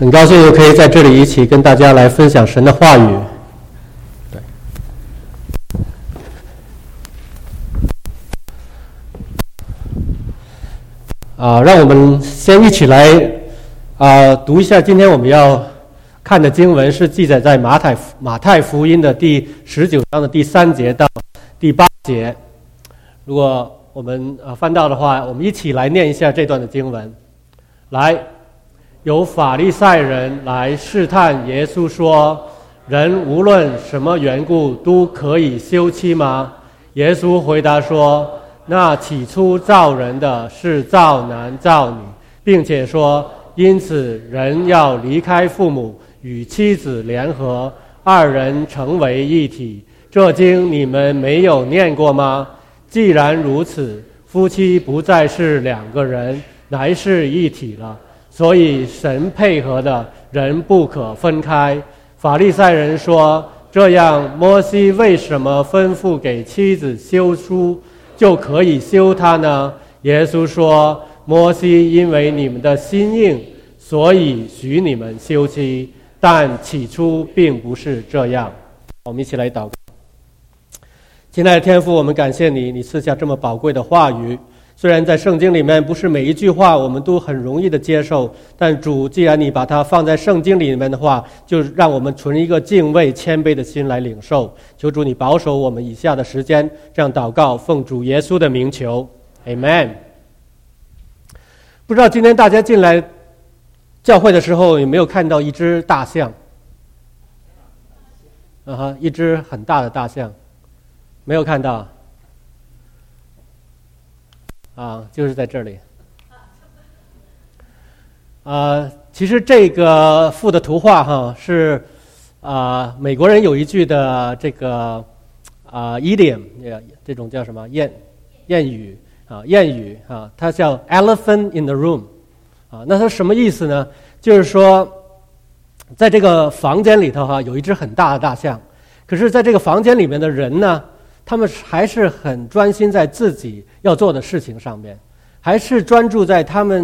很高兴又可以在这里一起跟大家来分享神的话语。对，让我们先一起来读一下今天我们要看的经文，是记载在马太福音的第19章的第3节到第8节。如果我们翻到的话，我们一起来念一下这段的经文。来，有法利赛人来试探耶稣说，人无论什么缘故都可以休妻吗？耶稣回答说，那起初造人的是造男造女，并且说，因此人要离开父母，与妻子联合，二人成为一体。这经你们没有念过吗？既然如此，夫妻不再是两个人，乃是一体了。所以神配合的人不可分开。法利赛人说，这样摩西为什么吩咐给妻子休书就可以休她呢？耶稣说，摩西因为你们的心硬，所以许你们休妻，但起初并不是这样。我们一起来祷告。亲爱的天父，我们感谢你，你赐下这么宝贵的话语。虽然在圣经里面不是每一句话我们都很容易的接受，但主既然你把它放在圣经里面的话，就让我们存一个敬畏谦卑的心来领受。求主你保守我们以下的时间，这样祷告奉主耶稣的名求 Amen。 不知道今天大家进来教会的时候有没有看到一只大象？一只很大的大象。没有看到就是在这里。其实这个附的图画是美国人有一句的这个idiom， 这种叫什么谚语它叫 elephant in the room。那它什么意思呢？就是说在这个房间里头有一只很大的大象，可是在这个房间里面的人呢，他们还是很专心在自己要做的事情上面，还是专注在他们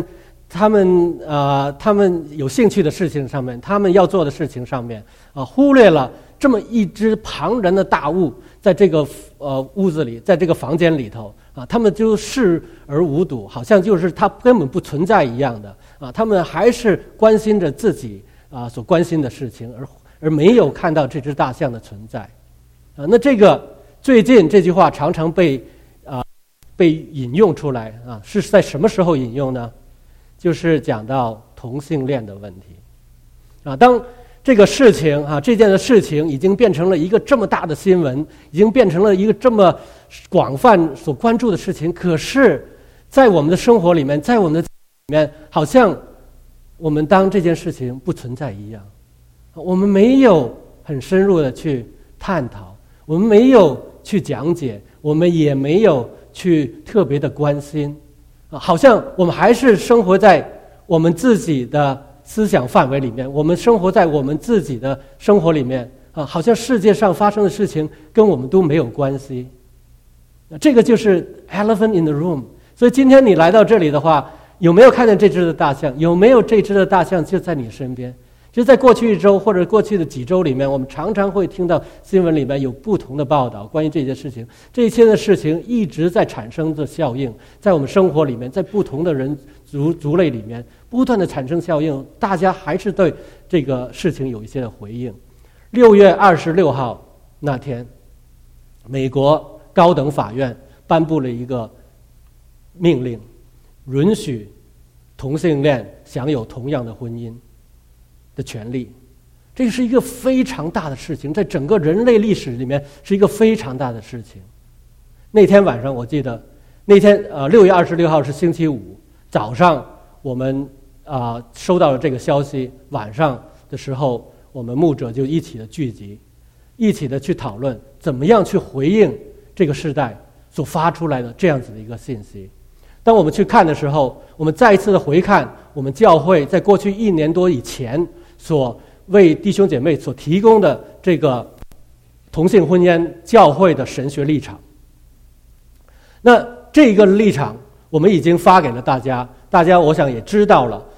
有兴趣的事情上面，他们要做的事情上面，忽略了这么一只庞然的大物在这个屋子里，在这个房间里头他们就视而无睹，好像就是它根本不存在一样的他们还是关心着自己所关心的事情，而没有看到这只大象的存在那这个最近这句话常常被引用出来是在什么时候引用呢？就是讲到同性恋的问题当这个事情这件的事情已经变成了一个这么大的新闻，已经变成了一个这么广泛所关注的事情，可是在我们的生活里面，在我们的里面，好像我们当这件事情不存在一样，我们没有很深入的去探讨，我们没有去讲解，我们也没有去特别的关心好像我们还是生活在我们自己的思想范围里面，我们生活在我们自己的生活里面好像世界上发生的事情跟我们都没有关系这个就是 elephant in the room。 所以今天你来到这里的话，有没有看见这只的大象？有没有这只的大象就在你身边？就在过去一周或者过去的几周里面，我们常常会听到新闻里面有不同的报道关于这些事情，这一切的事情一直在产生着效应，在我们生活里面，在不同的人族类里面不断的产生效应，大家还是对这个事情有一些的回应。6月26号那天，美国高等法院颁布了一个命令，允许同性恋享有同样的婚姻的权利。这是一个非常大的事情，在整个人类历史里面是一个非常大的事情。那天晚上我记得，那天6月26号是星期五早上，我们收到了这个消息，晚上的时候我们牧者就一起的聚集，一起的去讨论怎么样去回应这个时代所发出来的这样子的一个信息。当我们去看的时候，我们再一次的回看我们教会在过去1年多以前所为弟兄姐妹所提供的这个同性婚姻教会的神学立场。那这个立场我们已经发给了大家，大家我想也知道了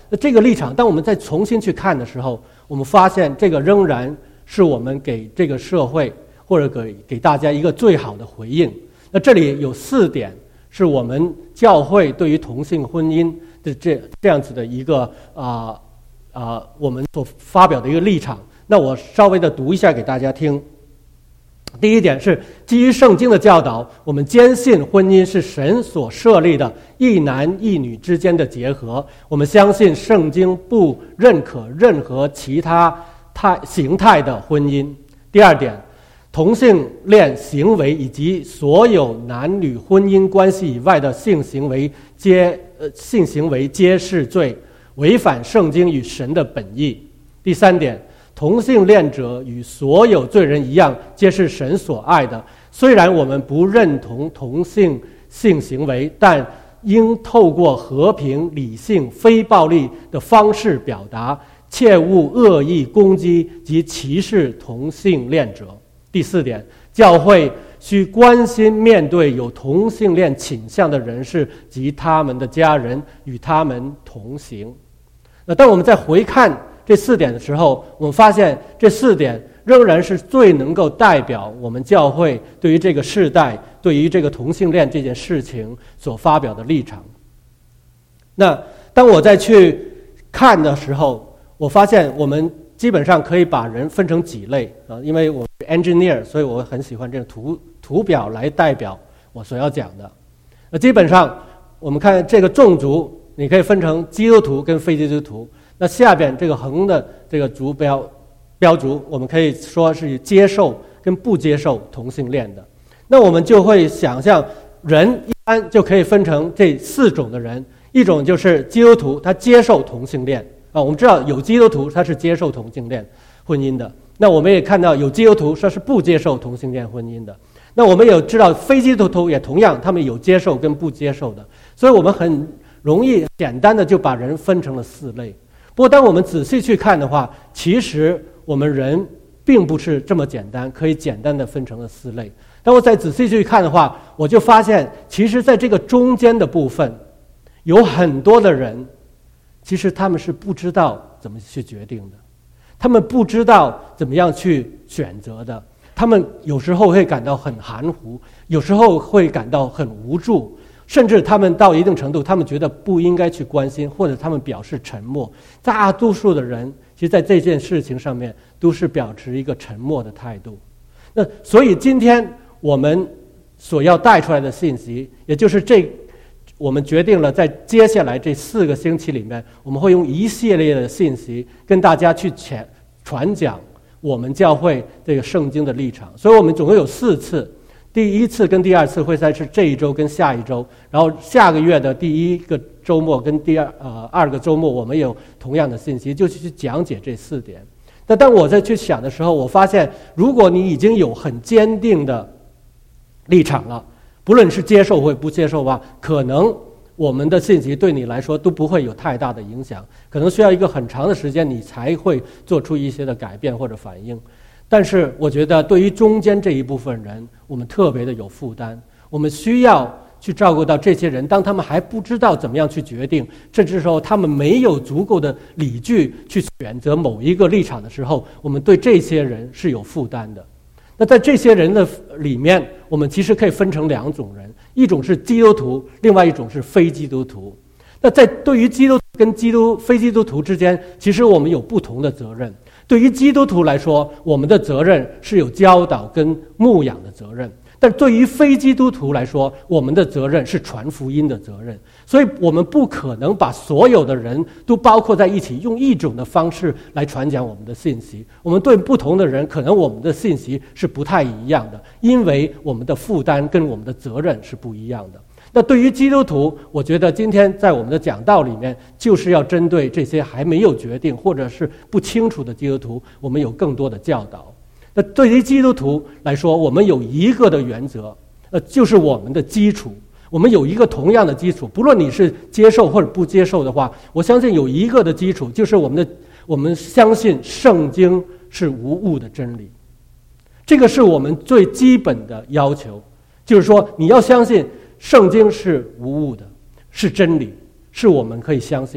那这个立场，当我们再重新去看的时候，我们发现这个仍然是我们给这个社会或者给大家一个最好的回应。那这里有4点是我们教会对于同性婚姻的这样子的一个我们所发表的一个立场。那我稍微的读一下给大家听。第一点是基于圣经的教导，我们坚信婚姻是神所设立的一男一女之间的结合。我们相信圣经不认可任何其他形态的婚姻。第二点，同性恋行为以及所有男女婚姻关系以外的性行为皆是罪，违反圣经与神的本意。第三点，同性恋者与所有罪人一样，皆是神所爱的。虽然我们不认同同性性行为，但应透过和平、理性、非暴力的方式表达，切勿恶意攻击及歧视同性恋者。第四点，教会需关心面对有同性恋倾向的人士及他们的家人，与他们同行。那当我们再回看这4点的时候，我们发现这4点仍然是最能够代表我们教会对于这个世代、对于这个同性恋这件事情所发表的立场。那当我再去看的时候，我发现我们基本上可以把人分成几类啊，因为我是 engineer， 所以我很喜欢这个图表来代表我所要讲的。那基本上我们看这个种族，你可以分成基督徒跟非基督徒。那下边这个横的这个族标族，我们可以说是接受跟不接受同性恋的。那我们就会想象，人一般就可以分成这4种的人。一种就是基督徒，他接受同性恋啊，我们知道有基督徒他是接受同性恋婚姻的。那我们也看到有基督徒他是不接受同性恋婚姻的。那我们也知道非基督徒也同样，他们有接受跟不接受的。所以我们很容易简单的就把人分成了4类。不过当我们仔细去看的话，其实我们人并不是这么简单，可以简单的分成了4类。当我再仔细去看的话，我就发现其实在这个中间的部分有很多的人，其实他们是不知道怎么去决定的，他们不知道怎么样去选择的，他们有时候会感到很含糊，有时候会感到很无助，甚至他们到一定程度，他们觉得不应该去关心，或者他们表示沉默。大多数的人其实在这件事情上面都是保持一个沉默的态度。那所以今天我们所要带出来的信息，也就是我们决定了在接下来这4个星期里面，我们会用一系列的信息跟大家去传讲我们教会这个圣经的立场。所以我们总共有4次，第1次跟第2次会在是这一周跟下一周，然后下个月的第1个周末跟第二个周末，我们有同样的信息，就去讲解这4点。但当我在去想的时候，我发现如果你已经有很坚定的立场了，不论是接受或不接受吧，可能我们的信息对你来说都不会有太大的影响，可能需要一个很长的时间你才会做出一些的改变或者反应。但是我觉得对于中间这一部分人，我们特别的有负担，我们需要去照顾到这些人，当他们还不知道怎么样去决定，甚至说他们没有足够的理据去选择某一个立场的时候，我们对这些人是有负担的。那在这些人的里面，我们其实可以分成2种人，一种是基督徒，另外一种是非基督徒。那在对于基督徒跟非基督徒之间，其实我们有不同的责任。对于基督徒来说，我们的责任是有教导跟牧养的责任，但对于非基督徒来说，我们的责任是传福音的责任。所以我们不可能把所有的人都包括在一起，用一种的方式来传讲我们的信息。我们对不同的人，可能我们的信息是不太一样的，因为我们的负担跟我们的责任是不一样的。那对于基督徒，我觉得今天在我们的讲道里面，就是要针对这些还没有决定或者是不清楚的基督徒，我们有更多的教导。那对于基督徒来说，我们有一个的原则，就是我们的基础。我们有一个同样的基础，不论你是接受或者不接受的话，我相信有一个的基础，就是我们相信圣经是无误的真理。这个是我们最基本的要求，就是说你要相信圣经是无误的，是真理，是我们可以相信的。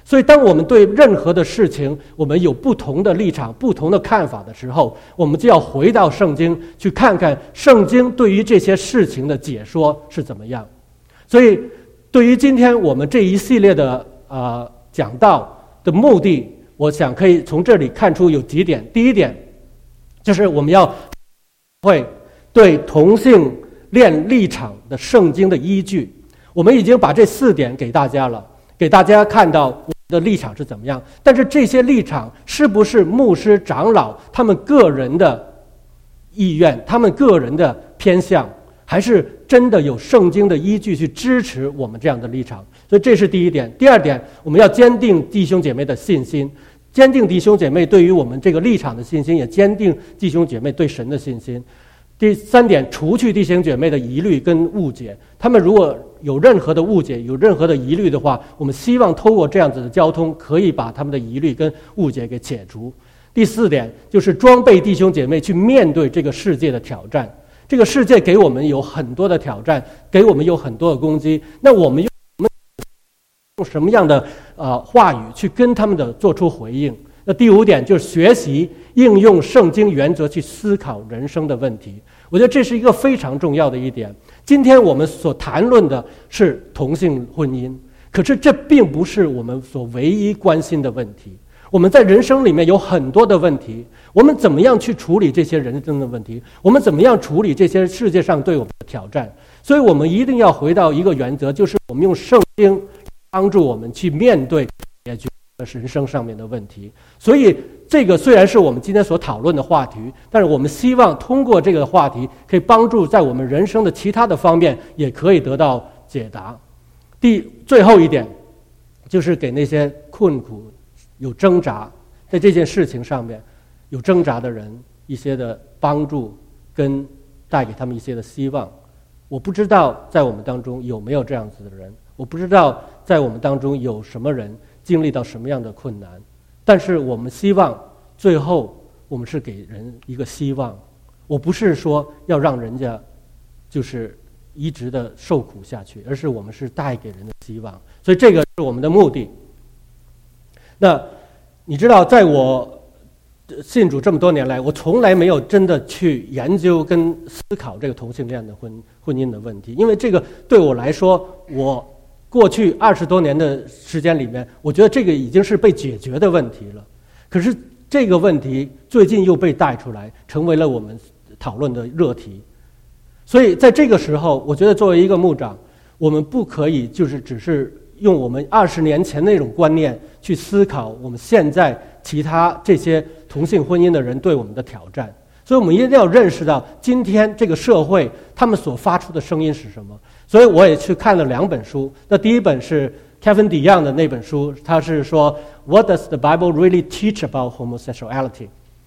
所以当我们对任何的事情我们有不同的立场不同的看法的时候，我们就要回到圣经去看看圣经对于这些事情的解说是怎么样。所以对于今天我们这一系列的讲道的目的，我想可以从这里看出有几点。第一点就是我们要会对同性恋立场的圣经的依据，我们已经把这4点给大家了，给大家看到我们的立场是怎么样。但是这些立场是不是牧师长老他们个人的意愿，他们个人的偏向，还是真的有圣经的依据去支持我们这样的立场？所以这是第一点。第二点，我们要坚定弟兄姐妹的信心，坚定弟兄姐妹对于我们这个立场的信心，也坚定弟兄姐妹对神的信心。第3点，除去弟兄姐妹的疑虑跟误解，他们如果有任何的误解有任何的疑虑的话，我们希望透过这样子的交通可以把他们的疑虑跟误解给解除。第4点就是装备弟兄姐妹去面对这个世界的挑战。这个世界给我们有很多的挑战，给我们有很多的攻击，那我们用什么样的话语去跟他们的做出回应？那第5点就是学习应用圣经原则去思考人生的问题。我觉得这是一个非常重要的一点。今天我们所谈论的是同性婚姻，可是这并不是我们所唯一关心的问题。我们在人生里面有很多的问题，我们怎么样去处理这些人生的问题？我们怎么样处理这些世界上对我们的挑战？所以我们一定要回到一个原则，就是我们用圣经帮助我们去面对解决人生上面的问题。所以这个虽然是我们今天所讨论的话题，但是我们希望通过这个话题可以帮助在我们人生的其他的方面也可以得到解答。最后一点就是给那些困苦有挣扎在这件事情上面有挣扎的人一些的帮助，跟带给他们一些的希望。我不知道在我们当中有没有这样子的人，我不知道在我们当中有什么人经历到什么样的困难，但是我们希望最后我们是给人一个希望。我不是说要让人家就是一直的受苦下去，而是我们是带给人的希望。所以这个是我们的目的。那你知道，在我信主这么多年来，我从来没有真的去研究跟思考这个同性恋的婚姻的问题，因为这个对我来说，我过去20多年的时间里面，我觉得这个已经是被解决的问题了。可是这个问题最近又被带出来，成为了我们讨论的热题。所以在这个时候，我觉得作为一个牧长，我们不可以就是只是用我们20年前那种观念去思考我们现在其他这些同性婚姻的人对我们的挑战。所以我们一定要认识到今天这个社会他们所发出的声音是什么。所以我也去看了2本书。那第一本是 Kevin DeYoung 的那本书，他是说 What does the Bible really teach about homosexuality？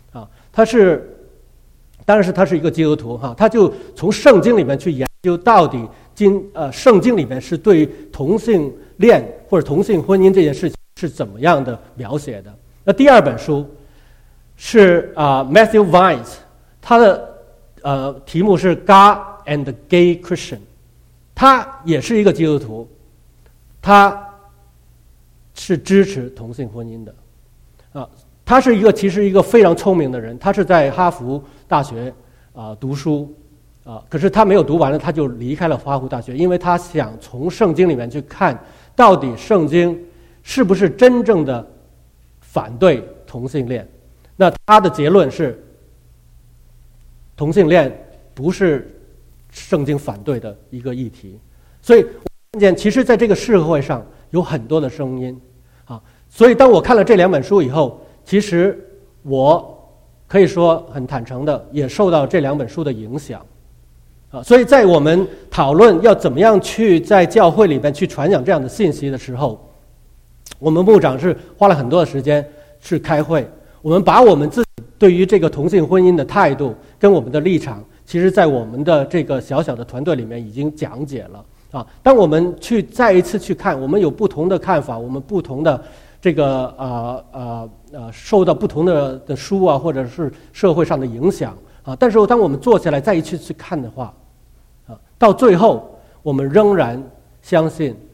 当然是他是一个基督徒哈，他就从圣经里面去研究到底圣经里面是对同性恋或者同性婚姻这件事情是怎么样的描写的。那第2本书是Matthew Vines， 他的题目是 God and the Gay Christian， 他也是一个基督徒，他是支持同性婚姻的他是其实一个非常聪明的人，他是在哈佛大学读书可是他没有读完了，他就离开了哈佛大学，因为他想从圣经里面去看到底圣经是不是真正的反对同性恋。那他的结论是同性恋不是圣经反对的一个议题。所以我看见其实在这个社会上有很多的声音所以当我看了这2本书以后，其实我可以说很坦诚的也受到这2本书的影响所以在我们讨论要怎么样去在教会里边去传讲这样的信息的时候，我们牧长是花了很多的时间去开会，我们把我们自己对于这个同性婚姻的态度跟我们的立场，其实在我们的这个小小的团队里面已经讲解了当我们去再一次去看，我们有不同的看法，我们不同的这个受到不同的书或者是社会上的影响但是当我们坐下来再一次去看的话到最后我们仍然相信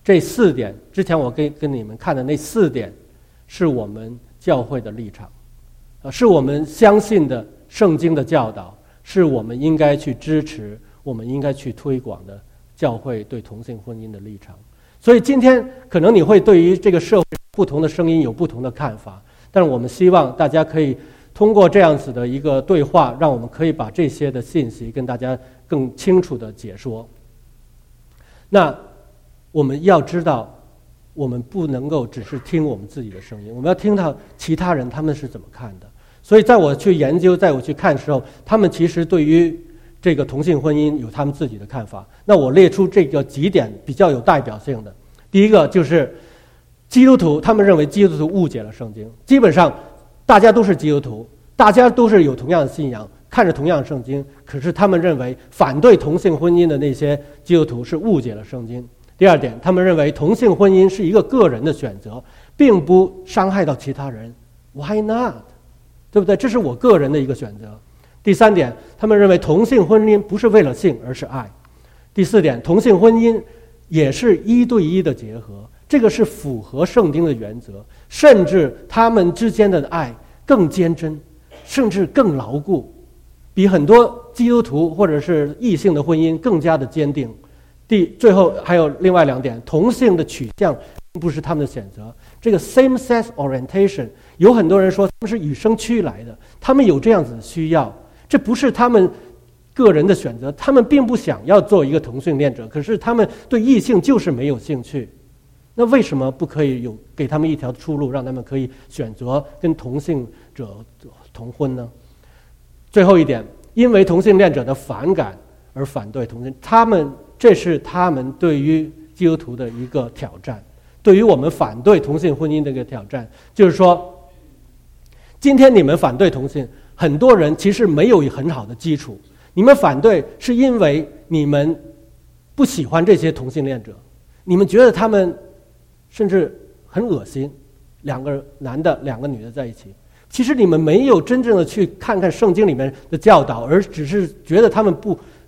这4点，之前我跟你们看的那4点，是我们教会的立场，是我们相信的圣经的教导，是我们应该去支持、我们应该去推广的教会对同性婚姻的立场。所以今天可能你会对于这个社会不同的声音有不同的看法，但是我们希望大家可以通过这样子的一个对话，让我们可以把这些的信息跟大家更清楚的解说。那我们要知道，我们不能够只是听我们自己的声音，我们要听到其他人他们是怎么看的。所以在我去研究，在我去看的时候，他们其实对于这个同性婚姻有他们自己的看法。那我列出这个几点比较有代表性的。第一个就是基督徒，他们认为基督徒误解了圣经。基本上大家都是基督徒，大家都是有同样的信仰，看着同样的圣经，可是他们认为反对同性婚姻的那些基督徒是误解了圣经。第二点，他们认为同性婚姻是一个个人的选择，并不伤害到其他人。 Why not？ 对不对？这是我个人的一个选择。第三点，他们认为同性婚姻不是为了性，而是爱。第四点，同性婚姻也是1对1的结合，这个是符合圣经的原则，甚至他们之间的爱更坚贞，甚至更牢固，比很多基督徒或者是异性的婚姻更加的坚定。最后还有另外2点，同性的取向并不是他们的选择。这个 same-sex orientation， 有很多人说他们是与生俱来的，他们有这样子的需要，这不是他们个人的选择，他们并不想要做一个同性恋者，可是他们对异性就是没有兴趣。那为什么不可以给他们一条出路，让他们可以选择跟同性者同婚呢？最后一点，因为同性恋者的反感而反对同性，这是他们对于基督徒的一个挑战，对于我们反对同性婚姻的一个挑战。就是说，今天你们反对同性，很多人其实没有很好的基础，你们反对是因为你们不喜欢这些同性恋者，你们觉得他们甚至很恶心，2个男的2个女的在一起。其实你们没有真正的去看看圣经里面的教导，而只是觉得他们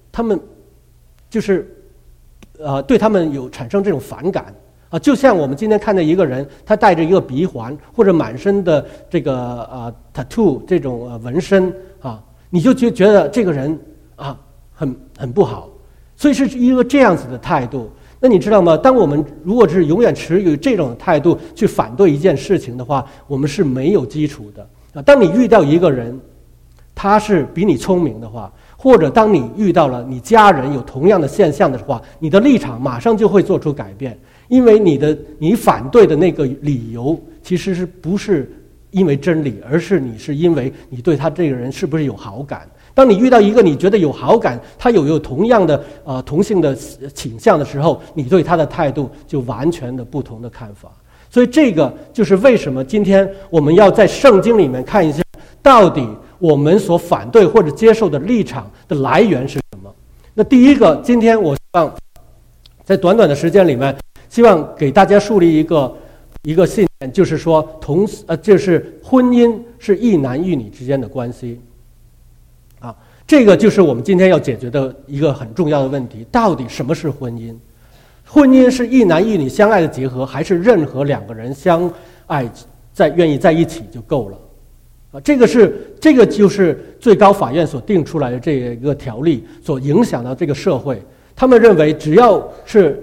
就是对他们有产生这种反感啊。就像我们今天看到一个人，他戴着一个鼻环或者满身的这个tattoo 这种纹身啊，你就觉得这个人啊很不好，所以是一个这样子的态度。那你知道吗？当我们如果是永远持有这种态度去反对一件事情的话，我们是没有基础的啊。当你遇到一个人，他是比你聪明的话，或者当你遇到了你家人有同样的现象的话，你的立场马上就会做出改变，因为你反对的那个理由其实不是因为真理，而是因为你对他这个人是不是有好感。当你遇到一个你觉得有好感，他有同样的同性的倾向的时候，你对他的态度就完全的不同的看法。所以这个就是为什么今天我们要在圣经里面看一下，到底我们所反对或者接受的立场的来源是什么。那第一个，今天我希望在短短的时间里面，希望给大家树立一个信念，就是说就是婚姻是一男一女之间的关系。这个就是我们今天要解决的一个很重要的问题，到底什么是婚姻？婚姻是一男一女相爱的结合，还是任何2个人相爱愿意在一起就够了？这个就是最高法院所定出来的这个条例所影响到这个社会。他们认为只要是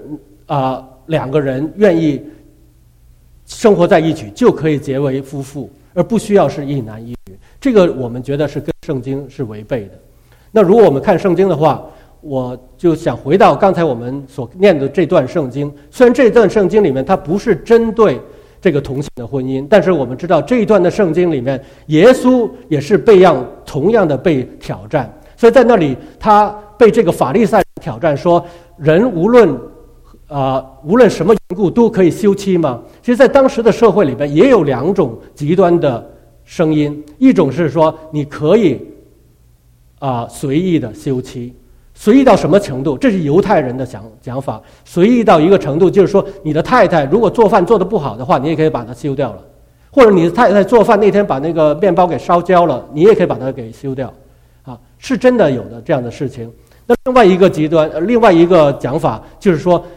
2个人愿意生活在一起，就可以结为夫妇，而不需要是一男一女。这个我们觉得是跟圣经是违背的。那如果我们看圣经的话，我就想回到刚才我们所念的这段圣经。虽然这段圣经里面它不是针对这个同性的婚姻，但是我们知道这一段的圣经里面，耶稣也是同样的被挑战。所以在那里他被这个法利赛人挑战说，人无论什么缘故都可以休妻吗？其实在当时的社会里面也有2种极端的声音，一种是说你可以随意的休妻，随意到什么程度？这是犹太人的讲法。随意到一个程度，就是说你的太太如果做饭做得不好的话，你也可以把她休掉了；或者你的太太做饭那天把那个面包给烧焦了，你也可以把它给休掉。是真的有的这样的事情。那另外一个极端，另外一个讲法就是说，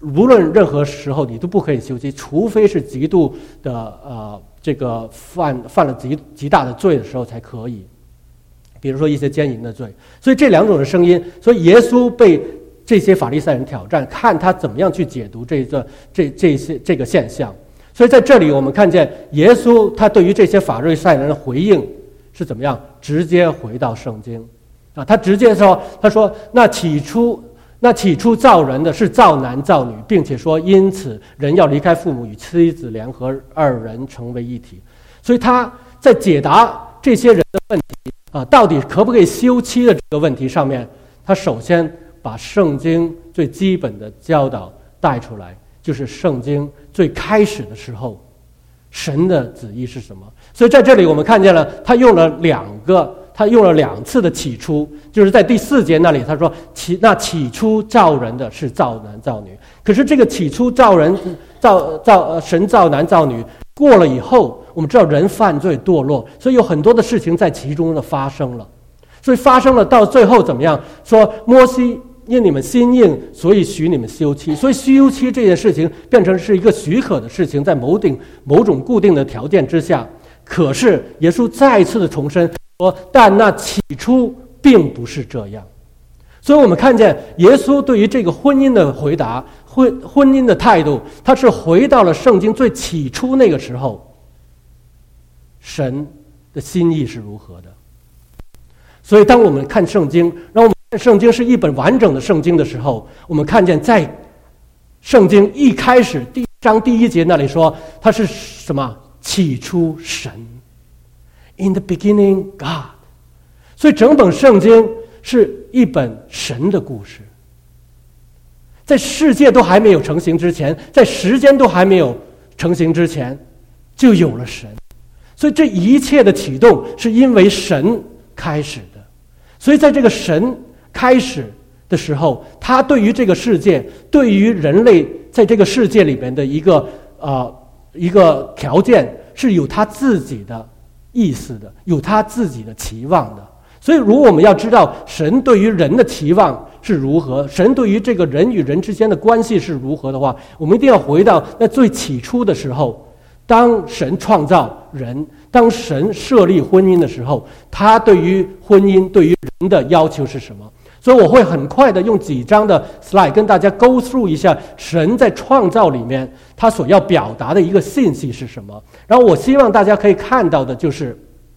无论任何时候你都不可以休妻，除非是极度的这个犯了极大的罪的时候才可以，比如说一些奸淫的罪。所以这两种的声音，所以耶稣被这些法利赛人挑战，看他怎么样去解读这个现象。所以在这里我们看见耶稣他对于这些法利赛人的回应是怎么样，直接回到圣经他直接说，他说那起初造人的是造男造女，并且说因此人要离开父母与妻子联合，二人成为一体。所以他在解答这些人的问题到底可不可以休妻的这个问题上面，他首先把圣经最基本的教导带出来，就是圣经最开始的时候神的旨意是什么。所以在这里我们看见了他用了两次的起初，就是在第4节那里他说起初造人的是造男造女。可是这个起初神造男造女过了以后，我们知道人犯罪堕落，所以有很多的事情在其中的发生了。所以发生了到最后怎么样，说摩西因你们心硬，所以许你们休妻。所以休妻这件事情变成是一个许可的事情，在某种固定的条件之下。可是耶稣再一次的重申说，但那起初并不是这样。所以我们看见耶稣对于这个婚姻的回答，婚姻的态度，他是回到了圣经最起初那个时候神的心意是如何的。所以当我们看圣经，让我们看圣经是一本完整的圣经的时候，我们看见在圣经一开始第1章第1节那里说，它是什么？起初神 In the beginning God。 所以整本圣经是一本神的故事，在世界都还没有成型之前，在时间都还没有成型之前，就有了神。所以这一切的启动是因为神开始的。所以在这个神开始的时候，他对于这个世界，对于人类在这个世界里面的一个条件是有他自己的意思的，有他自己的期望的。所以如果我们要知道神对于人的期望是如何，神对于这个人与人之间的关系是如何的话，我们一定要回到那最起初的时候，当神创造人，当神设立婚姻的时候，他对于婚姻对于人的要求是什么。所以我会很快的用几张的 slide 跟大家 go through 一下神在创造里面他所要表达的一个信息是什么。然后我希望大家可以看到的就是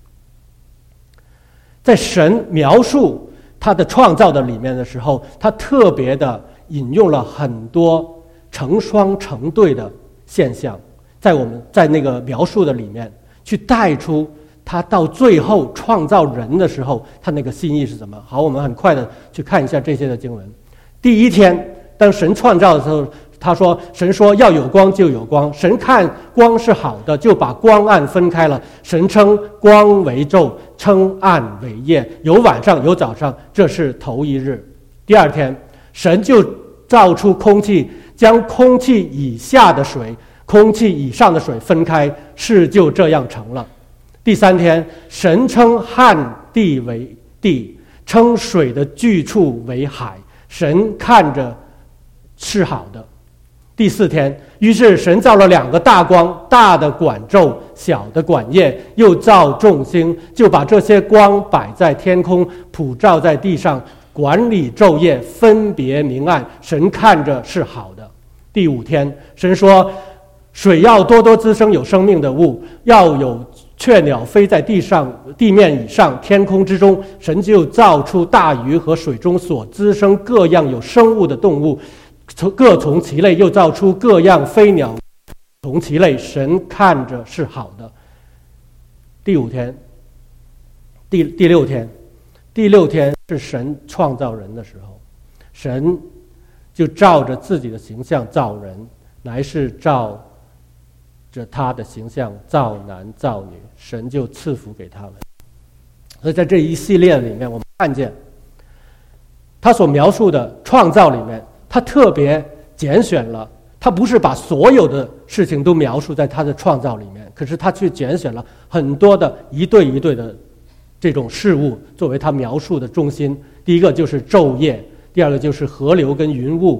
在神描述他的创造的里面的时候，他特别的引用了很多成双成对的现象，在那个描述的里面去带出他到最后创造人的时候他那个心意是什么。好，我们很快的去看一下这些的经文。第一天当神创造的时候，他说神说要有光就有光，神看光是好的，就把光暗分开了。神称光为昼，称暗为夜，有晚上有早上，这是头一日。第二天神就造出空气，将空气以下的水空气以上的水分开，事就这样成了。第三天神称旱地为地，称水的聚处为海，神看着是好的。第四天于是神造了2个大光，大的管昼，小的管夜，又造众星，就把这些光摆在天空，普照在地上，管理昼夜，分别明暗，神看着是好的。第5天神说水要多多滋生有生命的物，要有雀鸟飞在地面以上，天空之中。神就造出大鱼和水中所滋生各样有生物的动物，各从其类，又造出各样飞鸟从其类，神看着是好的。第5天第6天是神创造人的时候，神就照着自己的形象造人，乃是照着他的形象造男造女，神就赐福给他们。所以在这一系列里面，我们看见他所描述的创造里面，他特别拣选了，他不是把所有的事情都描述在他的创造里面，可是他却拣选了很多的一对一对的这种事物作为他描述的中心。第一个就是昼夜，第二个就是河流跟云雾，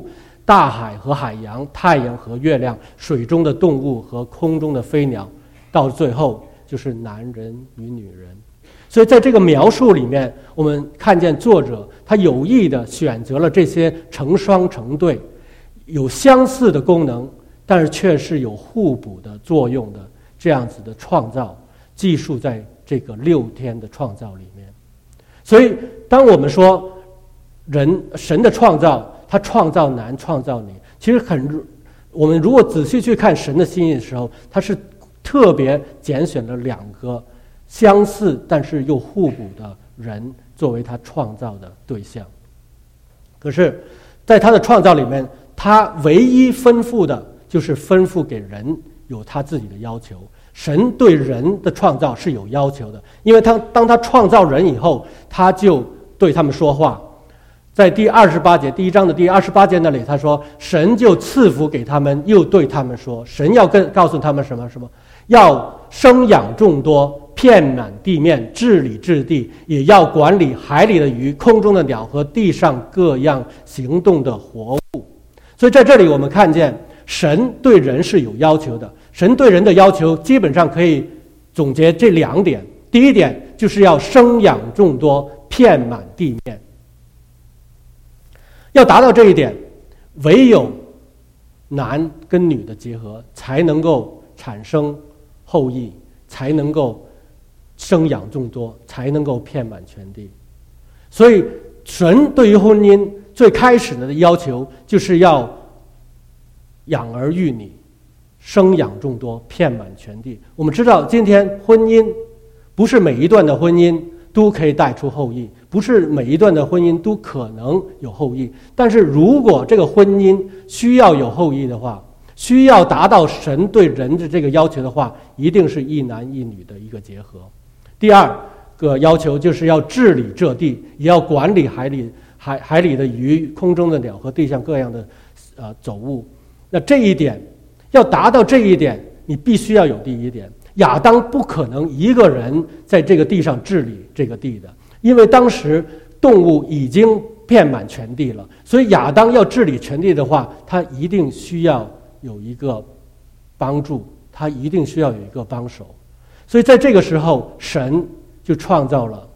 大海和海洋、太阳和月亮、水中的动物和空中的飞鸟，到最后就是男人与女人。所以在这个描述里面，我们看见作者他有意的选择了这些成双成对、有相似的功能，但是却是有互补的作用的这样子的创造，记述在这个6天的创造里面。所以当我们说神的创造，他创造男创造女，其实我们如果仔细去看神的心意的时候，他是特别拣选了2个相似但是又互补的人作为他创造的对象。可是在他的创造里面，他唯一吩咐的就是吩咐给人有他自己的要求。神对人的创造是有要求的，因为当他创造人以后，他就对他们说话。在第28节，第1章的第28节那里，他说神就赐福给他们，又对他们说，神要告诉他们什么，要生养众多，遍满地面，治理治地，也要管理海里的鱼、空中的鸟和地上各样行动的活物。所以在这里我们看见神对人是有要求的。神对人的要求基本上可以总结这2点。第一点就是要生养众多，遍满地面。要达到这一点，唯有男跟女的结合才能够产生后裔，才能够生养众多，才能够遍满全地。所以神对于婚姻最开始的要求就是要养儿育女，生养众多，遍满全地。我们知道今天婚姻不是每一段的婚姻都可以带出后裔，不是每一段的婚姻都可能有后裔，但是如果这个婚姻需要有后裔的话，需要达到神对人的这个要求的话，一定是一男一女的一个结合。第2个要求就是要治理这地，也要管理海里的鱼、空中的鸟和地上各样的走物。那这一点要达到这一点，你必须要有第一点。亚当不可能一个人在这个地上治理这个地的，因为当时动物已经遍满全地了，所以亚当要治理全地的话，他一定需要有一个帮助，他一定需要有一个帮手。所以在这个时候，神就创造了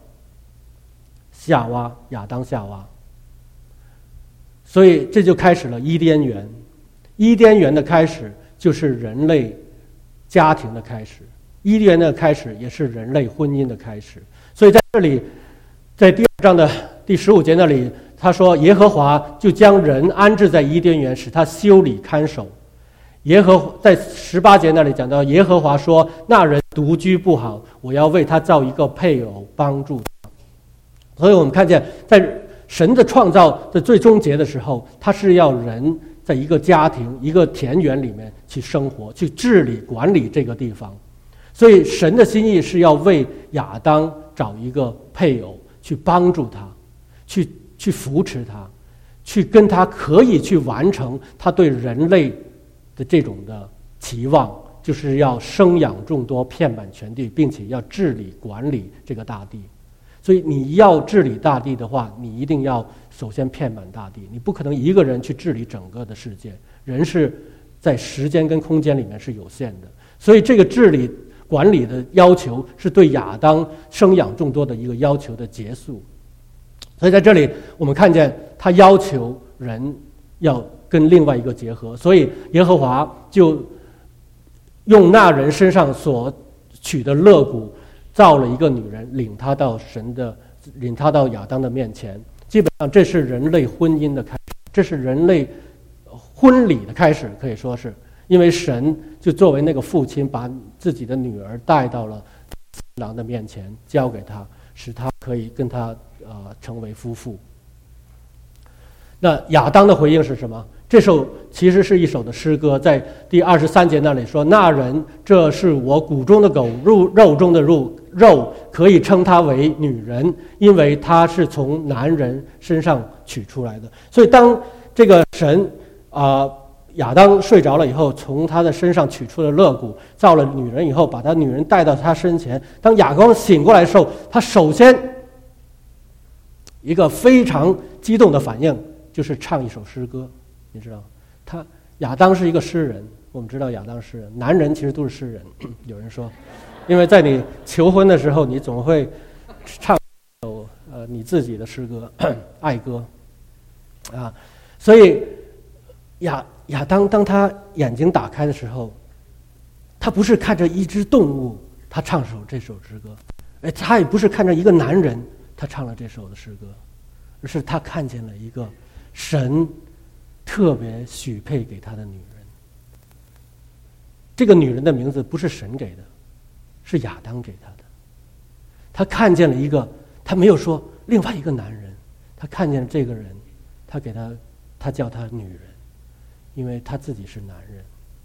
亚当夏娃。所以这就开始了伊甸园。伊甸园的开始就是人类家庭的开始，伊甸园的开始也是人类婚姻的开始。所以在这里，在第2章的第15节那里，他说耶和华就将人安置在伊甸园，使他修理看守。在18节那里讲到，耶和华说，那人独居不好，我要为他造一个配偶帮助他。所以我们看见在神的创造的最终结的时候，他是要人在一个家庭、一个田园里面去生活，去治理管理这个地方。所以神的心意是要为亚当找一个配偶，去帮助他，去扶持他，去跟他可以去完成他对人类的这种的期望，就是要生养众多，遍满全地，并且要治理管理这个大地。所以你要治理大地的话，你一定要首先遍满大地，你不可能一个人去治理整个的世界，人是在时间跟空间里面是有限的。所以这个治理管理的要求是对亚当生养众多的一个要求的结束。所以在这里我们看见他要求人要跟另外一个结合，所以耶和华就用那人身上所取的肋骨造了一个女人，领他到亚当的面前。基本上这是人类婚姻的开始，这是人类婚礼的开始，可以说是因为神就作为那个父亲，把自己的女儿带到了新郎的面前，交给他，使他可以跟他成为夫妇。那亚当的回应是什么？这首其实是一首的诗歌，在第23节那里说，那人这是我骨中的狗，肉中的肉，可以称他为女人，因为他是从男人身上取出来的。所以当这个神亚当睡着了以后，从他的身上取出了肋骨，造了女人以后，把他女人带到他身前。当亚当醒过来的时候，他首先一个非常激动的反应就是唱一首诗歌。 你知道，亚当是一个诗人，我们知道亚当诗人，男人其实都是诗人。有人说，因为在你求婚的时候，你总会唱首你自己的诗歌、爱歌啊，所以亚当当他眼睛打开的时候，他不是看着一只动物，他唱这首诗歌，他也不是看着一个男人，他唱了这首的诗歌，而是他看见了一个神特别许配给他的女人。这个女人的名字不是神给的，是亚当给他的。他看见了一个，他没有说另外一个男人，他看见了这个人，他叫他女人，因为他自己是男人。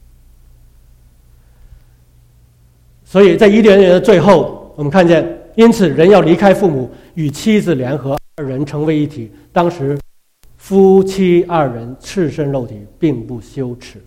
所以在伊甸园的最后，我们看见，因此人要离开父母，与妻子联合，二人成为一体。当时夫妻二人赤身露体，并不羞耻。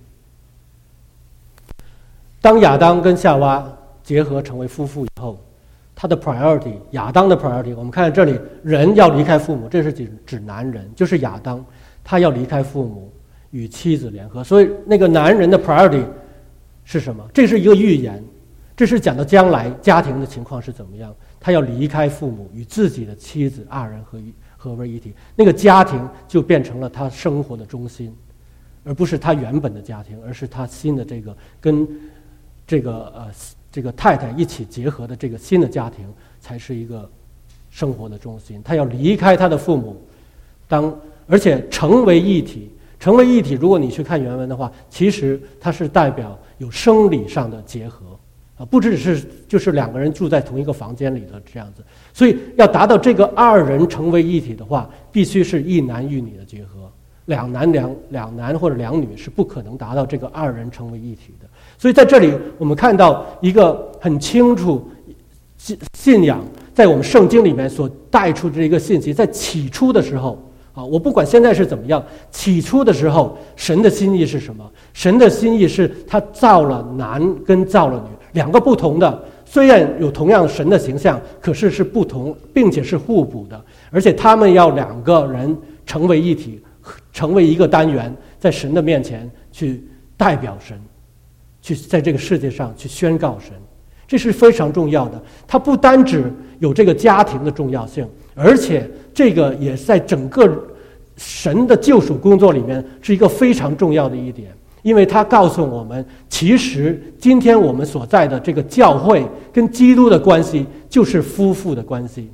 当亚当跟夏娃结合成为夫妇以后，他的 priority， 亚当的 priority， 我们看这里，人要离开父母，这是指男人，就是亚当，他要离开父母，与妻子联合。所以那个男人的 priority 是什么？这是一个预言，这是讲到将来家庭的情况是怎么样。他要离开父母，与自己的妻子二人合为一体，那个家庭就变成了他生活的中心，而不是他原本的家庭，而是他新的这个跟这个太太一起结合的这个新的家庭才是一个生活的中心。他要离开他的父母，而且成为一体。成为一体，如果你去看原文的话，其实它是代表有生理上的结合啊，不只是就是两个人住在同一个房间里的这样子。所以要达到这个二人成为一体的话，必须是一男一女的结合。两男或者两女是不可能达到这个二人成为一体的。所以在这里我们看到一个很清楚信仰在我们圣经里面所带出的一个信息。在起初的时候啊，我不管现在是怎么样，起初的时候神的心意是什么？神的心意是他造了男跟造了女，两个不同的，虽然有同样神的形象，可是是不同，并且是互补的，而且他们要两个人成为一体，成为一个单元，在神的面前去代表神，去在这个世界上去宣告神，这是非常重要的。它不单只有这个家庭的重要性，而且这个也在整个神的救赎工作里面是一个非常重要的一点，因为它告诉我们，其实今天我们所在的这个教会跟基督的关系就是夫妇的关系。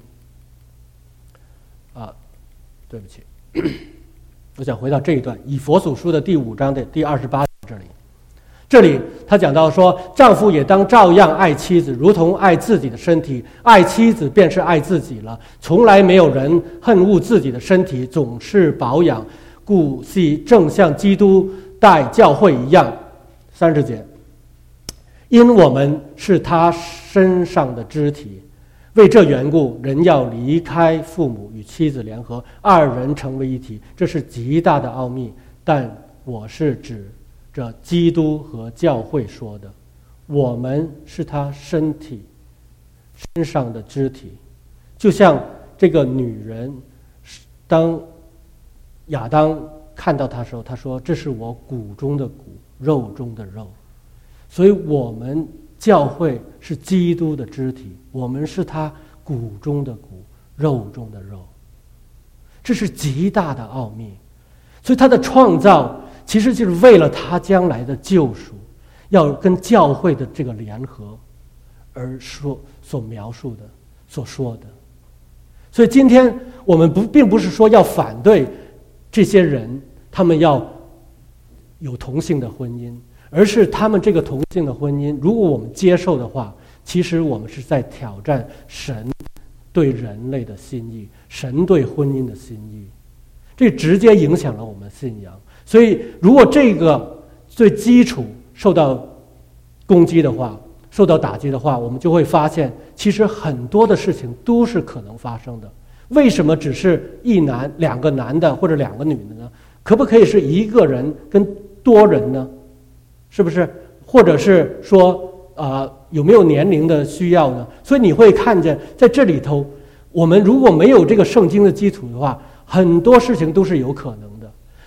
对不起，我想回到这一段，以弗所书的第5章的第28节这里他讲到说，丈夫也当照样爱妻子，如同爱自己的身体，爱妻子便是爱自己了。从来没有人恨恶自己的身体，总是保养顾惜，正像基督待教会一样。30节，因我们是他身上的肢体，为这缘故，人要离开父母，与妻子联合，二人成为一体。这是极大的奥秘，但我是指着基督和教会说的，我们是他身上的肢体。就像这个女人，当亚当看到她的时候，他说：“这是我骨中的骨，肉中的肉。”所以我们教会是基督的肢体，我们是他骨中的骨，肉中的肉。这是极大的奥秘。所以他的创造其实就是为了他将来的救赎，要跟教会的这个联合而所描述的、所说的。所以今天我们并不是说要反对这些人，他们要有同性的婚姻，而是他们这个同性的婚姻，如果我们接受的话，其实我们是在挑战神对人类的心意，神对婚姻的心意，这直接影响了我们的信仰。所以如果这个最基础受到攻击的话，受到打击的话，我们就会发现其实很多的事情都是可能发生的。为什么只是两个男的或者两个女的呢？可不可以是一个人跟多人呢？是不是？或者是说有没有年龄的需要呢？所以你会看见在这里头，我们如果没有这个圣经的基础的话，很多事情都是有可能的。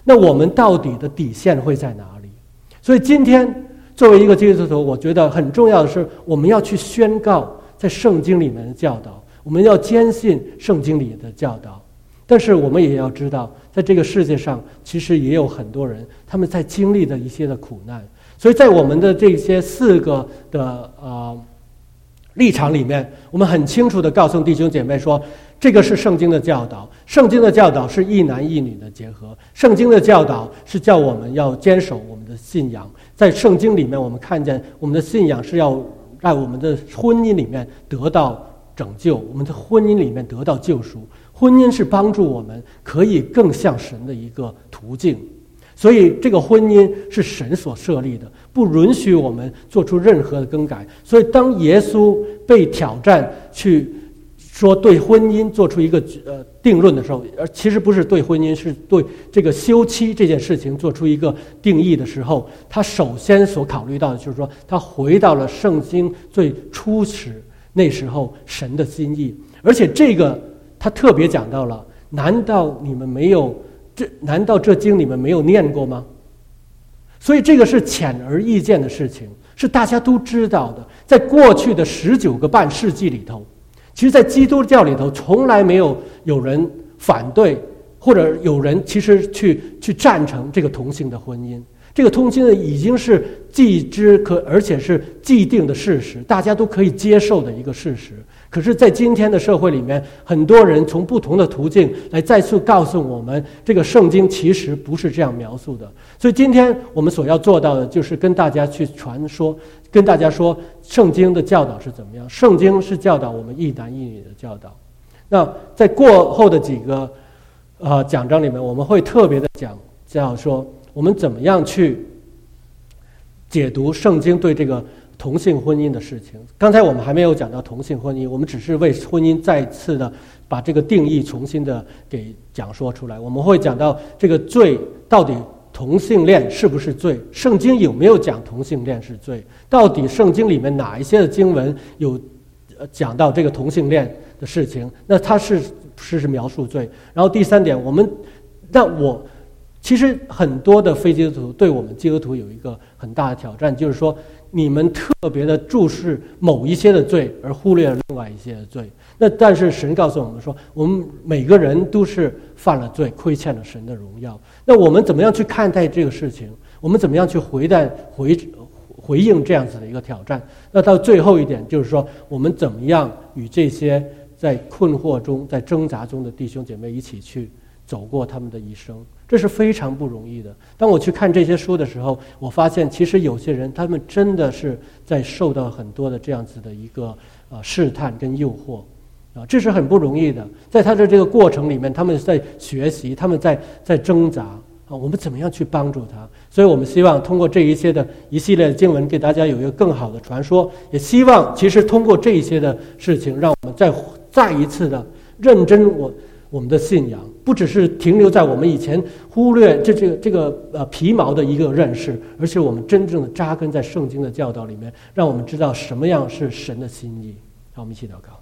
那我们到底的底线会在哪里？所以今天作为一个基督徒，我觉得很重要的是，我们要去宣告在圣经里面的教导，我们要坚信圣经里的教导。但是我们也要知道，在这个世界上其实也有很多人，他们在经历的一些的苦难。所以在我们的这些4个的立场里面，我们很清楚地告诉弟兄姐妹说，这个是圣经的教导，圣经的教导是一男一女的结合，圣经的教导是叫我们要坚守我们的信仰。在圣经里面，我们看见我们的信仰是要在我们的婚姻里面得到拯救，我们的婚姻里面得到救赎。婚姻是帮助我们可以更像神的一个途径。所以这个婚姻是神所设立的，不允许我们做出任何的更改。所以当耶稣被挑战去说对婚姻做出一个定论的时候，而其实不是对婚姻，是对这个休妻这件事情做出一个定义的时候，他首先所考虑到的就是说，他回到了圣经最初始那时候神的心意。而且这个他特别讲到了，难道这经你们没有念过吗？所以这个是显而易见的事情，是大家都知道的。在过去的19个半世纪里头，其实在基督教里头从来没有人反对，或者有人其实去赞成这个同性的婚姻。这个同性的已经是而且是既定的事实，大家都可以接受的一个事实。可是在今天的社会里面，很多人从不同的途径来再次告诉我们，这个圣经其实不是这样描述的。所以今天我们所要做到的就是跟大家去传说，跟大家说圣经的教导是怎么样。圣经是教导我们一男一女的教导。那在过后的几个讲章里面，我们会特别的叫说我们怎么样去解读圣经对这个同性婚姻的事情。刚才我们还没有讲到同性婚姻，我们只是为婚姻再次的把这个定义重新的给讲说出来。我们会讲到这个罪到底同性恋是不是罪，圣经有没有讲同性恋是罪，到底圣经里面哪一些的经文有讲到这个同性恋的事情，那它是描述罪。然后第3点，其实很多的非基督徒对我们基督徒有一个很大的挑战，就是说你们特别的注视某一些的罪，而忽略了另外一些的罪。那但是神告诉我们说，我们每个人都是犯了罪，亏欠了神的荣耀。那我们怎么样去看待这个事情？我们怎么样去回应这样子的一个挑战？那到最后一点就是说，我们怎么样与这些在困惑中、在挣扎中的弟兄姐妹一起去走过他们的一生，这是非常不容易的。当我去看这些书的时候，我发现其实有些人他们真的是在受到很多的这样子的一个试探跟诱惑这是很不容易的。在他的这个过程里面，他们在学习，他们在挣扎我们怎么样去帮助他？所以我们希望通过这一系列的经文给大家有一个更好的传说，也希望其实通过这一些的事情，让我们再一次的认真我们的信仰，不只是停留在我们以前忽略这个皮毛的一个认识，而且我们真正的扎根在圣经的教导里面，让我们知道什么样是神的心意。好，我们一起祷告。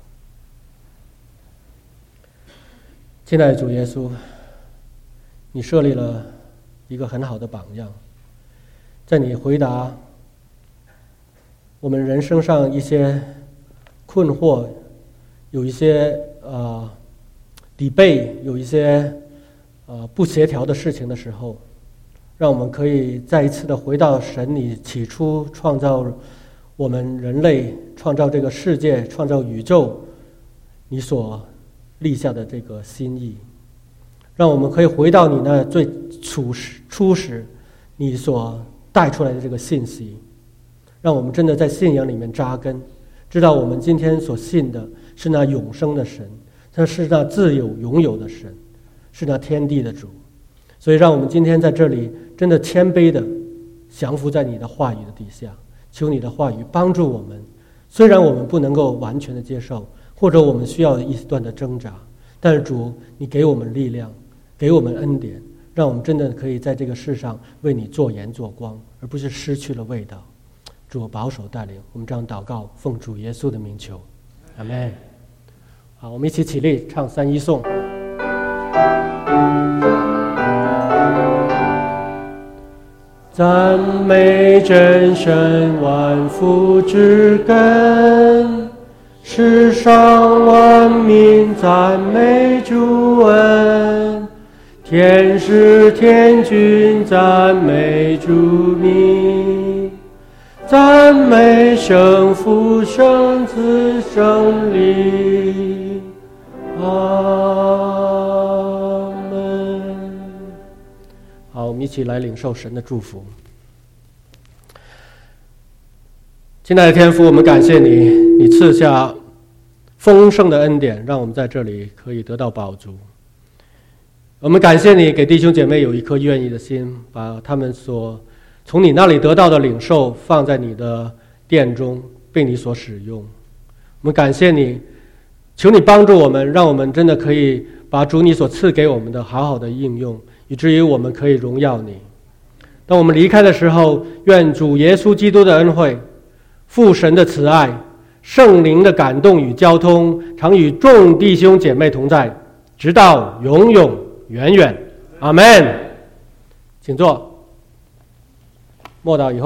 亲爱的主耶稣，你设立了一个很好的榜样，在你回答我们人生上一些困惑，有一些debate， 有一些不协调的事情的时候，让我们可以再一次的回到神你起初创造我们人类，创造这个世界，创造宇宙，你所立下的这个心意，让我们可以回到你那最初始你所带出来的这个信息，让我们真的在信仰里面扎根，知道我们今天所信的是那永生的神，他是那自有永有的神，是那天地的主。所以让我们今天在这里真的谦卑的降服在你的话语的底下，求你的话语帮助我们。虽然我们不能够完全的接受，或者我们需要一段的挣扎，但是主你给我们力量，给我们恩典，让我们真的可以在这个世上为你做盐做光，而不是失去了味道。主保守带领，我们这样祷告，奉主耶稣的名求，阿们。好，我们一起起立唱3一颂。 赞美真神万福之根，世上万民赞美主恩，天使天君赞美主名，赞美圣父圣子圣灵。阿门。好，我们一起来领受神的祝福。亲爱的天父，我们感谢你，你赐下丰盛的恩典，让我们在这里可以得到饱足。我们感谢你，给弟兄姐妹有一颗愿意的心，把他们所从你那里得到的领受放在你的殿中，被你所使用。我们感谢你，求你帮助我们，让我们真的可以把主你所赐给我们的好好的应用，以至于我们可以荣耀你。当我们离开的时候，愿主耶稣基督的恩惠、父神的慈爱、圣灵的感动与交通，常与众弟兄姐妹同在，直到永永远远。阿们。请坐。默祷以后